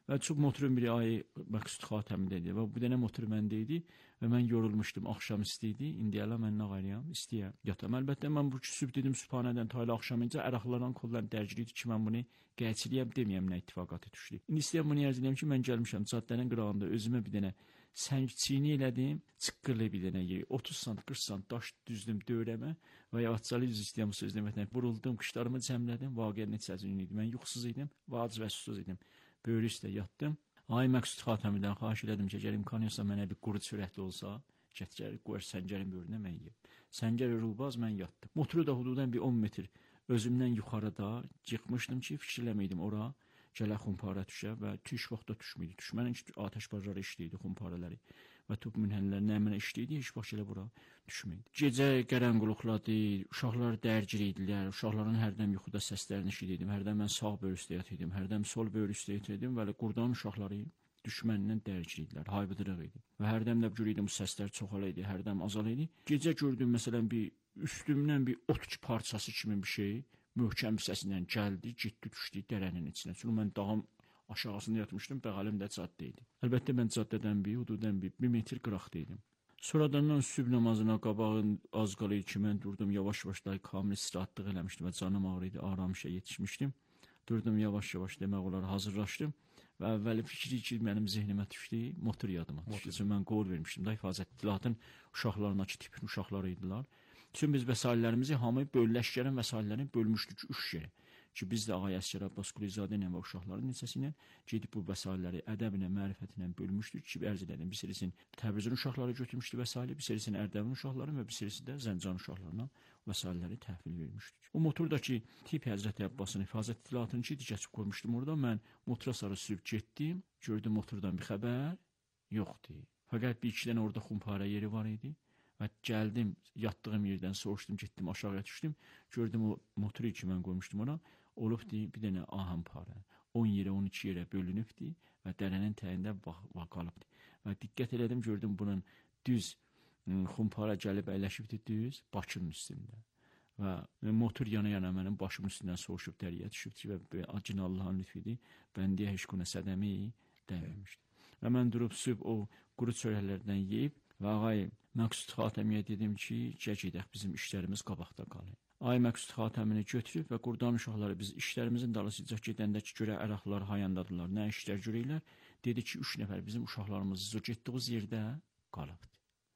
Və çox motorun biri ayı Məqsud Xatəmində idi və bu dənə motor məndə idi və mən yorulmuşdum, axşam isti idi. İndi elə mən nə qarıyam, istəyəm, yatam. Əlbəttə mən bu sübh dedim Sübhanədən ta ilə axşamınca əraqlanan kolların dərcili idi ki, mən bunu qəçiliyəm deməyəm, nə ittifaqatı düşdü. İndi istəyəm bunu ərz edəm ki, mən gəlmişəm caddənin qırağında özümə bir dənə səng çiyni elədim, çıqqırlı bir dənə yeri, 30 sant, 40 sant daş düzdüm dövrəmə və yavaşcalı yüz istəyəm bu sözlə vətən. Vuruldum, qışlarımı cəmlədim, vaqiə neçəsin idi. Mən yuxusuz idim, vac və susuz idim. Böyrü üstə yatdım. Ay Məqsud Xatəmidən xahiş elədim ki, əgər imkanı yoxsa mənə bir quru çörəkli olsa, gətirər, qoyar səngərin böyrünə mən yeyim. Səngər rulbaz mən yatdım. Motoru da hududan bir 10 metr özümdən yuxarıda yıxmışdım ki, fikirləməydim ora gələ xumpara düşə və tüş vaxtda düşməydi. Düşmənin ki, atəşbarları işləyirdi xumparaları və top münhəlləri nə mənə işləyirdi, heç vaxt elə bura düşməydi. Gecə qərənquluqladı, uşaqlar dərgir idilər, uşaqların hərdən yuxuda səslərini eşidirdim, hərdən mən sağ böyür üstə yatırdım, hərdən sol böyür üstə yatırdım və qurdan uşaqları düşməndən dərgir idilər, haybıdırıq idi. Və hərdən də görürdüm bu səslər çoxalı idi, hərdən azal idi. Gecə gördüm məsələn bir üstümdən bir ot parçası kimi bir şey möhkəm hissəsindən gəldi, getdi, düşdü dərənin içinə. Çünki mən dağın aşağısında yatmışdım, bəğəlim də caddə idi. Əlbəttə mən caddədən hududan 1 metr qıraqda idim. Sonradan sübh namazına qabağın az qalı ki mən durdum, yavaş-yavaş da kamil istirahatlıq eləmişdim və canım ağrı idi, aramışa yetişmişdim. Durdum yavaş-yavaş demək olar hazırlaşdım və əvvəli fikri ki mənim zehnimə düşdü, motor yadıma düşdü. Çünki mən qol vermişdim da hifazət tilatın uşaqlarına ki tipin uşaqları idilər. Bütün biz vəsaillərimizi hamı bölləşkərin vəsaillərini bölmüşdük 3 yerə. Ki biz də Ağay Əsgər Abbas Qulizadə ilə və uşaqların neçəsi ilə gedib bu vəsailləri ədəbinə, mərifətinə bölmüşdük ki, ərz elədim. Bir serisin Təbrizin uşaqları götürmüşdü vəsaili, bir serisin Ərdəbilin uşaqları və bir serisi də Zəncan uşaqlarına vəsailləri təhvil vermişdik. O motordakı tip Həzrəti Abbasın hifazət itilatını ki, keçib qoymuşdum orada. Mən motora sarı sürüb getdim, gördüm motordan bir xəbər yoxdur. Fəqət bir iki dənə orada xumpara yeri var idi. Və gəldim, yatdığım yerdən soruşdum, getdim, aşağıya düşdüm. Gördüm o motoru ki, mən qoymuşdum ona. Olubdi bir dənə ahampara. 10 yerə, 12 yerə bölünübdi və dərənin təyində qalıbdı. Və diqqət elədim, gördüm bunun düz xumpara gəlib əyləşibdi düz Bakının üstündə. Və motor yana-yana mənim başımın üstündən soğuşub dəriyə düşübdü və acın Allahın lütfidir. Bəndiyə heç günə sədəmi dəyməmişdi. Və mən durub sübh o quru çörəklərdən yeyib və ağay Məqsud Xatəmiyə dedim ki, gedək bizim işlərimiz qabaqda qalır. Ay Məqsud Xatəmini götürüb və qurdan uşaqları biz işlərimizin dalısıca gedəndə ki, görə əraqlar hayandadırlar, nə işlər görürlər. Dedi ki, 3 nəfər bizim uşaqlarımız getdiyimiz yerdə qalıbdı.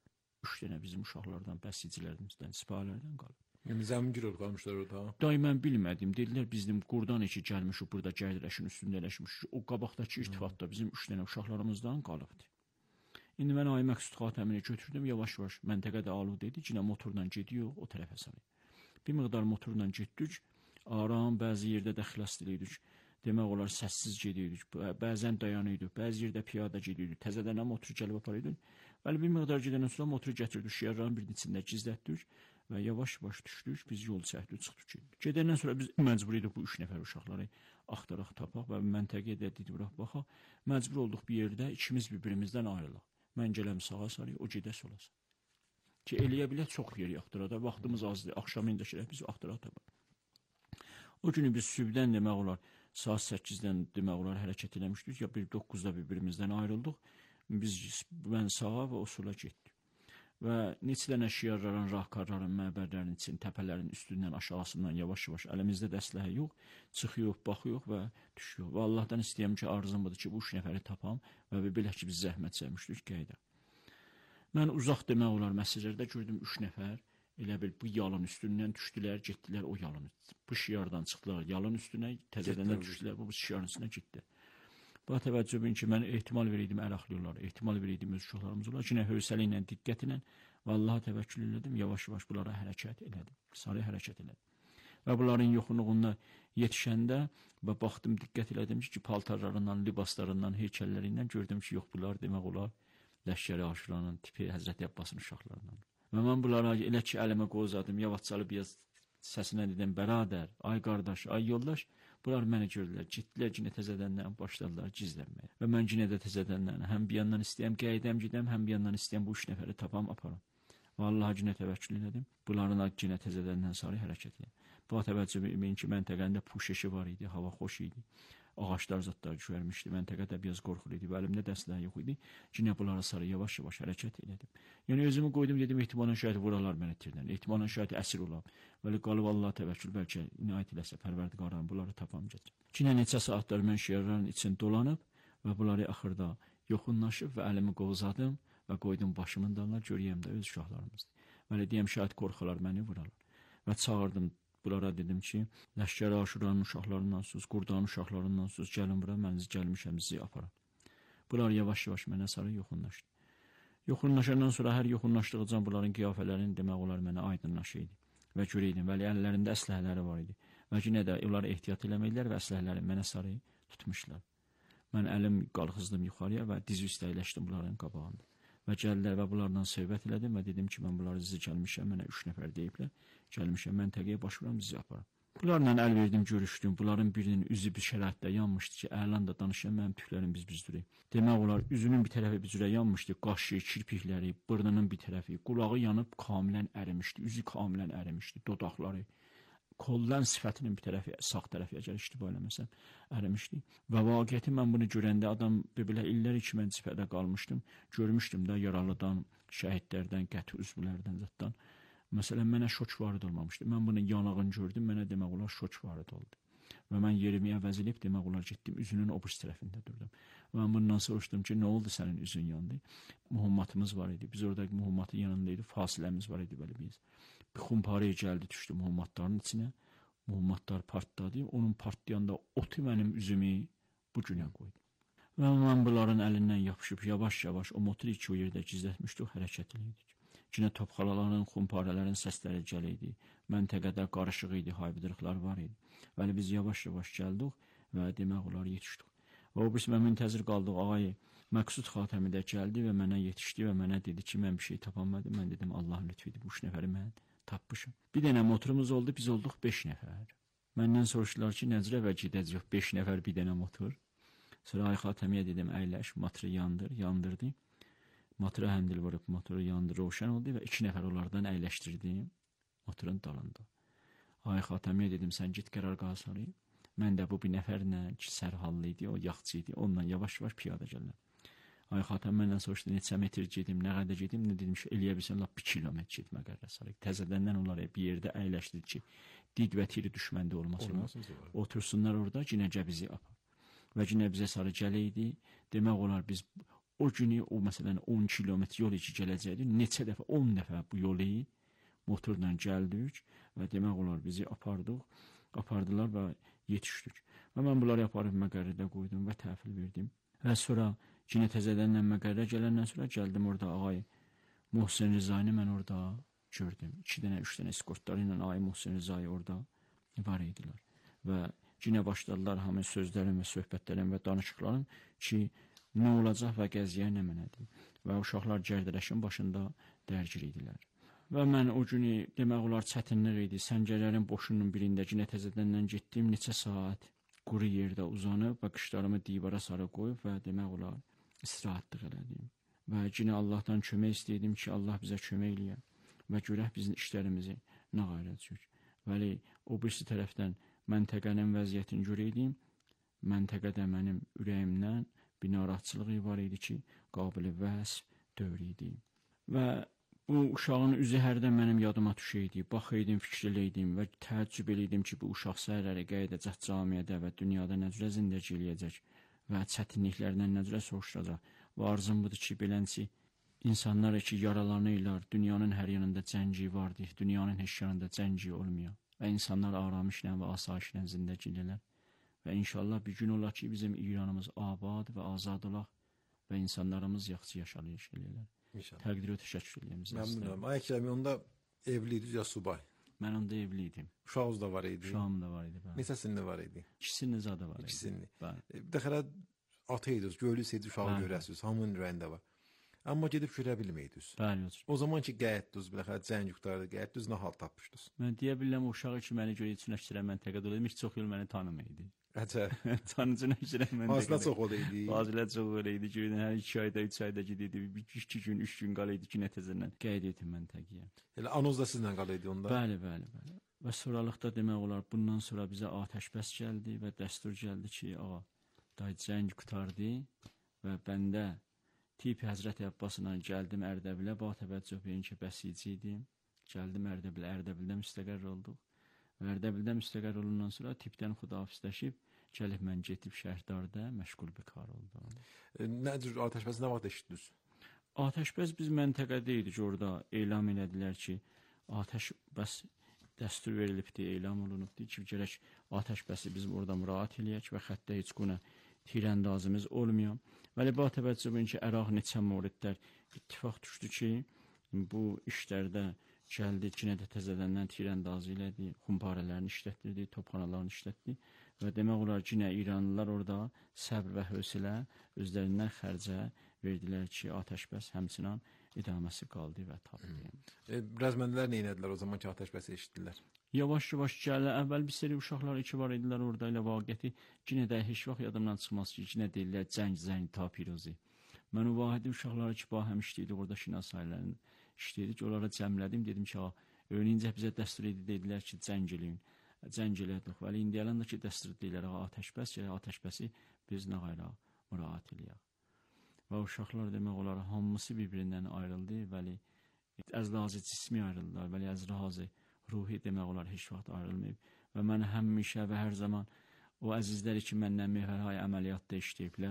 3 dənə bizim uşaqlardan, bəsicilərimizdən, sipahilərdən qalıb. Yəni zəmgir olub qalmışlar orada. Day mən bilmədim. Dedilər bizim qurdan iki gəlmişik, burada gərdələşin üstündə eləşmişik. O qabaqdakı irtifatda bizim 3 dənə uşaqlarımızdan qalıbdı. İndi mən Ay Məqsud Xatəmini götürdüm, yavaş-yavaş məntəqədə alud idi, yenə motorla gediyor o tərəfə sarı. Bir miqdar motorla getdik, aram, bəzi yerdə də xilas diliydik. Demək olar səssiz gedirdik, bəzən dayanıyorduk, bəzi yerdə piyada gedirdik, təzədən motor gəlib aparıyorduk. Bəli, bir miqdar gedəndən sonra motoru gətirdik, şiarların birinin içində gizlətdik və yavaş-yavaş düşdük, biz yol çəkdik, çıxdıq. Gedəndən sonra biz məcbur idik bu 3 nəfər uşaqları axtaraq tapaq və məntəqəyə də didiraq baxaq. Məcbur olduq bir yerdə ikimiz bir-birimizdən ayrılaq. Mən gələm sağa sarı, o gedə sola sarı. Ki, eləyə bilə çox yer yaxdırada, vaxtımız azdır, axşamın da şərək biz axtıraq tapaq. O günü biz sübdən demək olar, saat 8-dən demək olar hərəkət eləmişdik, ya bir 9-da bir-birimizdən ayrıldıq. Mən sağa və o sola getdik. Və neçə dənə şiarların, rahkarların, məbərlərin için, təpələrin üstündən, aşağısından yavaş-yavaş əlimizdə dəsləhə yox, çıxıyor, baxıyor və düşüyor. Və Allahdan istəyəm ki, arzum budur ki, bu 3 nəfəri tapam və belə ki, biz zəhmət çəkmişdik, qeydə. Mən uzaq demək olar məsələlərdə gördüm 3 nəfər, elə bil bu yalın üstündən düşdülər, getdilər o yalın. Bu şiardan çıxdılar, yalın üstünə, təzədəndən düşdülər, bu şiarın üstünə getdilər. Buna təvəccüh edin ki, mən ehtimal verirdim əraqlıyorlar, ehtimal verirdim öz uşaqlarımız olar. Yine hövsələ ilə, diqqət ilə və Allaha təvəkkül elədim, yavaş-yavaş bunlara hərəkət elədim, sarı hərəkət elədim. Və bunların yoxunluğunda yetişəndə və baxdım, diqqət elədim ki, paltarlarından, libaslarından, heykəllərindən gördüm ki, yox, bunlar demək olar Ləşkəri Aşuranın tipi Həzrəti Abbasın uşaqlarından. Və mən bunlara elə ki, əlimə qozadım, yavaşcalı bir səsinə dedim, bərədər, ay qardaş, ay yoldaş, bunlar məni gördülər, getdilər cinə təzədəndən başladılar gizlənməyə. Və mən cinə də təzədəndən həm bir yandan istəyəm, qeydəm gedəm, həm bir yandan istəyəm bu 3 nəfəri tapam, aparam. Vallahi cinə təvəkkül elədim, bunların cinə təzədəndən sarı hərəkət elədim. Bu təvəccüh edin ki, məntəqəndə puşeşi var idi, hava xoş idi. ağaclar zətlər düşərmişdi. Məntəqədə biraz qorxulu idi və əlimdə dəstələr yox idi. Cinə bunlara sarı yavaş-yavaş hərəkət elədim. Yəni özümü qoydum, dedim ehtimalən şayət vuralar məni tirdən. Ehtimalən şayət əsir olam. Vəli qalıb Allah təvəkkül bəlkə inayət eləsə Pərverdigaram bunları tapam gələcəm. Cinə neçə saatlar mən şiarların içində dolanıb və bunları axırda yoxunlaşıb və əlimi qovuzadım və qoydum başımın dalına görəyəm də öz uşaqlarımızdır. Vəli deyəm şayət qorxalar məni vuralar. Və çağırdım bunlara, dedim ki, Ləşkər Aşuranın uşaqlarından sus, Qurdanın uşaqlarından sus, gəlin bura, mən gəlmişəm sizi aparam. Bunlar yavaş-yavaş mənə sarı yoxunlaşdı. Yoxunlaşandan sonra hər yoxunlaşdıqca bunların qiyafələrini demək olar mənə aydınlaşıydı və görəydim. Vəli əllərində əsləhələri var idi və yenə də onları ehtiyat eləməklər və əsləhələri mənə sarı tutmuşlar. Mən əlim qalxızdım yuxarıya və diz üstə əyləşdim bunların qabağında. Və gəldilər və bunlardan söhbət elədim və dedim ki, mən bunları sizi gəlmişəm, mənə 3 nəfər deyiblər, gəlmişəm, məntəqəyə başvuram, sizi aparam. Bunlarla əl verdim, görüşdüm, bunların birinin üzü bir şəraitdə yanmışdı ki, əlan da danışan mənim tüklərim biz-düzdür. Demək olar, üzünün bir tərəfi bizürə yanmışdı, qaşı, kirpikləri, burnunun bir tərəfi, qulağı yanıb kamilən ərimişdi, üzü kamilən ərimişdi, dodaqları, koldan sifətinin bir tərəfi, sağ tərəfi, əgər iştiba eləməsəm, ərimişdi. Və vaqiyyəti mən bunu görəndə adam, belə illər ki, mən cibhədə qalmışdım, görmüşdüm də yaralıdan, şəhidlərdən, qəti üzvlərdən, zətdən. Məsələn, mənə şok varid olmamışdı. Mən bunu yanağını gördüm, mənə demək olar şok varid oldu. Və mən yerimi əvəz edib, demək olar getdim, üzünün o bir tərəfində durdum. Və mən bundan soruşdum ki, nə oldu sənin üzün yandı? Muhammatımız var idi, biz oradakı muhammatın yanındaydı, fasiləmiz var idi, belə biz. Bir xumparaya gəldi, düşdü muhammatların içinə, muhammatlar partladı, onun partlayanda otu mənim üzümü bu günə qoydu. Və mən bunların əlindən yapışıb, yavaş-yavaş o motoru iki o yerdə gizlətmişdik, hərəkət edirdik. Cinə topxalaların, xumparələrin səsləri gəliydi. Məntəqədə qarışıq idi, haybıdırıqlar var idi. Vəli biz yavaş-yavaş gəldik və demək olar yetişdik. Və o birisi mən müntəzir qaldıq, ağayı Məqsud Xatəmi də gəldi və mənə yetişdi və mənə dedi ki, mən bir şey tapamadım. Mən dedim, Allahın lütfüydü, bu 3 nəfəri mən tapmışım. Bir dənə motorumuz oldu, biz olduq 5 nəfər. Məndən soruşdular ki, necə və gedəcək 5 nəfər bir dənə motor. Sonra ay Xatəmiyə dedim, əyləş, motoru yandır, yandırdı. Motora həndil vurub, motoru yandı, roşan oldu və 2 nəfər onlardan əyləşdirdim motorun dalında. Ay Xatəmiyə dedim, sən git qərar qalsarı. Mən də bu bir nəfərlə ki, sərhallı idi, o yaxçı idi, onunla yavaş-yavaş piyada gəldim. Ay Xatəm məndən soruşdu, neçə metr gedim, nə qədər gedim, nə dedim ki, eləyə bilsən, 1 kilometr getmə qərar sarı. Təzədəndən onları bir yerdə əyləşdirdi ki, dig və tiri düşməndə olmasın. Otursunlar orada, cinəcə bizi apar. Və cinə bizə sarı gələydi, demək olar biz o günü, o məsələn 10 kilometr yol içi gələcəkdi, neçə dəfə, 10 dəfə bu yolu motorla gəldik və demək olar bizi apardılar və yetişdik. Və mən bunları aparıb məqərrədə qoydum və təhvil verdim. Və sonra cinə təzədənlə məqərrə gələndən sonra gəldim orada ağay Muhsin Rizayını mən orada gördüm. 2 dənə, 3 dənə eskortları ilə ağay Muhsin Rizayı orada var idilər. Və cinə başladılar hamı sözlərim və söhbətlərim və danışıqlarım ki, nə olacaq və qəziyə nə mənədir. Və uşaqlar Gərdələşin başında dərgir idilər. Və mən o günü demək olar çətinlik idi. Səngərlərin boşunun birində cinə təzədəndən getdim, neçə saat quru yerdə uzanıb və qışlarımı divara sarı qoyub və demək olar istirahətlıq elədim. Və cinə Allahdan kömək istəyirdim ki, Allah bizə kömək eləyə və görək bizim işlərimizi nə qayrəcək. Vəli o birisi tərəfdən məntəqənin vəziyyətini görəydim. Məntəqədə mənim ürəyimdən bir narahatçılığı var idi ki, qabili vəsf dövr idi. Və bu uşağın üzü hərdən mənim yadıma düşəydi. Baxıydım, fikir eləydim və təəccüb eləydim ki, bu uşaq səhərləri qayıdacaq camiyyədə və dünyada nə cürə zindəci eləyəcək və çətinliklərdən nə cürə soruşacaq. Və arzum budur ki, belənçi insanlar ki, yaralanırlar, dünyanın hər yanında cəngi vardır, dünyanın heç yanında cəngi olmuyor və insanlar aramışla və asayişlə zindəci eləyirlər. Və inşallah bir gün olar ki, bizim İranımız abad və azad olaq və insanlarımız yaxşı yaşayış eləyirlər. Təqdir və təşəkkür edirəm. Məmnunum. Ay Əkrəmi, onda evliydi ya subay? Mən onda evliydim. Uşağınız da var idi? Uşağım da var idi. Neçə sinni var idi? 2 sinni zadı var idi. 2 sinni. Bir dəxələ ata idiniz, görülüseydi uşağı görəsiniz, hamının ürəyində var. Amma gedib görə bilməydiniz. Bəli, hocam. O zaman ki qayıtdınız, biləxərə cəng qurtardı, qayıtdınız, nahal tapmışdınız. Mən deyə bilirəm uşağı ki məni görə üçün əksərə məntəqədə olurdu, heç çox yol məni tanımaydı. Əcəb. Tanıcın əksərə məntəqədə. Fazla çox oluydu. Fazla çox oluydu ki, hər 2 ayda, 3 ayda gediydi, 2 gün, 3 gün qalıydı ki, nəticədən qeyd etdim məntəqəyə. Elə anonz da sizlə qalıydı onda? Bəli. Və sonralıqda demək olar, bundan sonra bizə atəşbəs gəldi və dəstur gəldi ki, day cəng qurtardı və bəndə Tipi Həzrəti Abbasla gəldim Ərdəbilə, Batəbəccəbəyin ki, bəsici idim. Gəldim Ərdəbilə, Ərdəbildə müstəqər olduq. Və Ərdəbildə müstəqər olundan sonra tipdən xudahafizləşib, gəlib mən getib Şəhərdarda məşğul bir kar oldum. Nə cür atəşbəs nə vaxt eşitdiniz? Atəşbəs biz məntəqədə idik, orada elam elədilər ki, atəşbəs dəstur verilibdi, elam olunubdu ki, gərək atəşbəsi biz orada müraat eləyək və xəttə heç quna tirəndazımız olmuyor. Vəli Batəbəccəbəyin ki, Əraq neçə moridlər ittifaq düşdü ki, bu işlərdə gəldi, cinə də təzədəndən tirəndazı elədi, xumparələrini işlətdirdi, topxanalarını işlətdi və demək olar cinə İranlılar orada səbr və hövsələ özlərindən xərcə verdilər ki, atəşbəs həmçinin idaməsi qaldı və tapdı. Rəzməndilər nə edədilər o zaman ki, atəşbəsi eşitdilər? Yavaş-yavaş gələ, əvvəl bir seri uşaqlar iki var idilər orada ilə vaqiyyəti. Cinə də heç vaxt yadımdan çıxmaz ki, cinə deyirlər cəng ta pirozi. Mən o vahidi uşaqları ki, bahəm işləyirdi, orada şinas ailələrinin işləyirdik, onlara cəmlədim, dedim ki, öyrənincə bizə dəstur edildi, dedilər ki, cəng eləyin. Cəng elədik, vəli indiyələn də ki, dəstur deyilər, atəşbəsi biz nə qayra müraat eləyək. Və uşaqlar demək olar, hamısı bir-birindən ayrıldı, vəli əzlazı cismi ayrıldılar, vəli əzlazı ruhi demək olar, heç vaxt ayrılmayıb. Və mən həmişə və hər zaman o əzizləri ki, məndən Mehərhay əməliyyatda işləyiblər,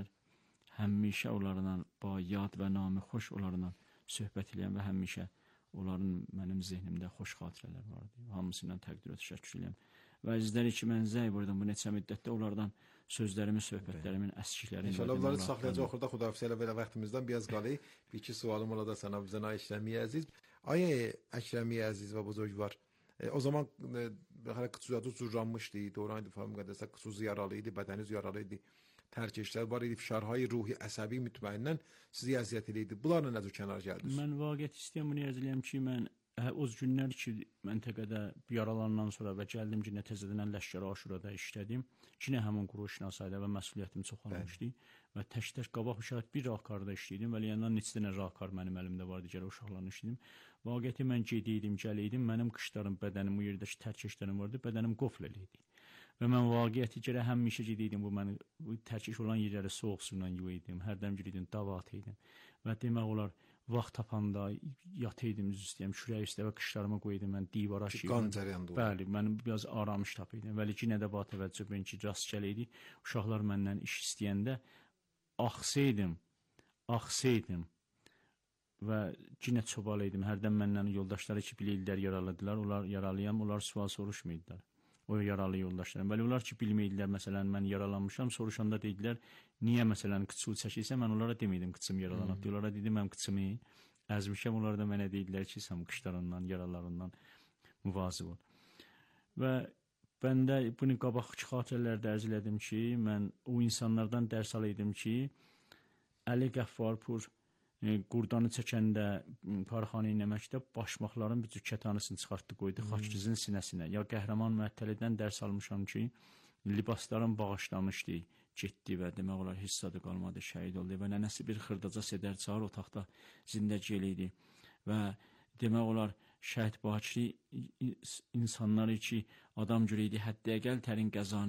həmişə onlarla yad və namı xoş onlarla söhbət eləyəm və həmişə onların mənim zehnimdə xoş xatirələr vardı. Hamısından təqdirə təşəkkür eləyəm. Və əzizləri ki, mən zəy vurdum bu neçə müddətdə onlardan sözlərimi, söhbətlərimin əskiklərini... İnşallah bunları saxlayacaq oxurda Xudafizə ilə belə vaxtımızdan biraz qalıyıq. Bir iki sualım ola da sana bizən Əkrəmiyə Əziz. Ay Əkrəmiyə Əziz və buzurgvar. O zaman qıçuzadı zurranmışdı. Doğru fahim qədərsə qıçuzu yaralı idi, bədəniz yaralı idi. Tərkeşlər var idi, fişarhay ruhi əsəbi mütməindən sizi əziyyət edirdi. Bunlarla nə cür kənar gəldiniz? Mən vaqiyyət istəyəm bunu yazılıyam ki, mən o günlər ki, məntəqədə yaralandan sonra və gəldim ki, təzədən Ləşkər Aşurada işlədim. Yine həmin quru şinasayda və məsuliyyətim çoxalmışdı. Və tək-tək qabaq uşaq bir raqkarda işləydim. Və yandan neçə dənə raqkar mənim əlimdə vardı, gələ uşaqlarla işləydim. Vaqiyyəti mən gediydim, gələydim. Mənim qışlarım, bədənim, o yerdəki tərkeşlərim vardı, bədənim qofl eləydi. Və mən vaqiyyəti gələ həmişə gediydim, bu tərkeş olan yerləri soğuk suyla yuyaydım. Hərdən giriydim, dava ataydım. Və demək olar, vaxt tapanda yataydım, üzüstəyəm, şürək üstə və qışlarıma qoyaydım, mən divara şiydim. Qan cəryandı oldu. Bəli, mənim biraz aramış tapıydım. Vəli ki, nə də Batəbəccəbəyin ki, rast gələydi. Uşaqlar məndən iş istəyəndə axsaydım və cinə çobalaydım. Hərdən məndən yoldaşları ki, bilirlər, yaraladılar. Onlar yaralıyam, onlar sual soruşmaydılar. O yaralı yoldaşlarım. Bəli, onlar ki, bilməyidilər, məsələn, mən yaralanmışam, soruşanda dedilər, niyə məsələn qıçıl çəkilsə, mən onlara deməydim qıçım yaralanıb. Onlara dedim, mən qıçımı əzmişəm, onlar da mənə dedilər ki, sən qışlarından, yaralarından müvazib ol. Və mən də bunu qabaqki xatirələrdə ərz elədim ki, mən o insanlardan dərs alaydım ki, Əli Qəffarpur qurdanı çəkəndə parxanə inəməkdə başmaqların bir cür kətanısını çıxartdı, qoydu xaçgizin sinəsinə. Ya qəhrəman müəttəlidən dərs almışam ki, libaslarım bağışlamışdı, getdi və demək olar heç sadı qalmadı, şəhid oldu və nənəsi bir xırdaca sedər çağır otaqda zindəci eləydi və demək olar şəhid Bakiri insanları ki, adam görəydi, həddəyə gəl tərin qəzanı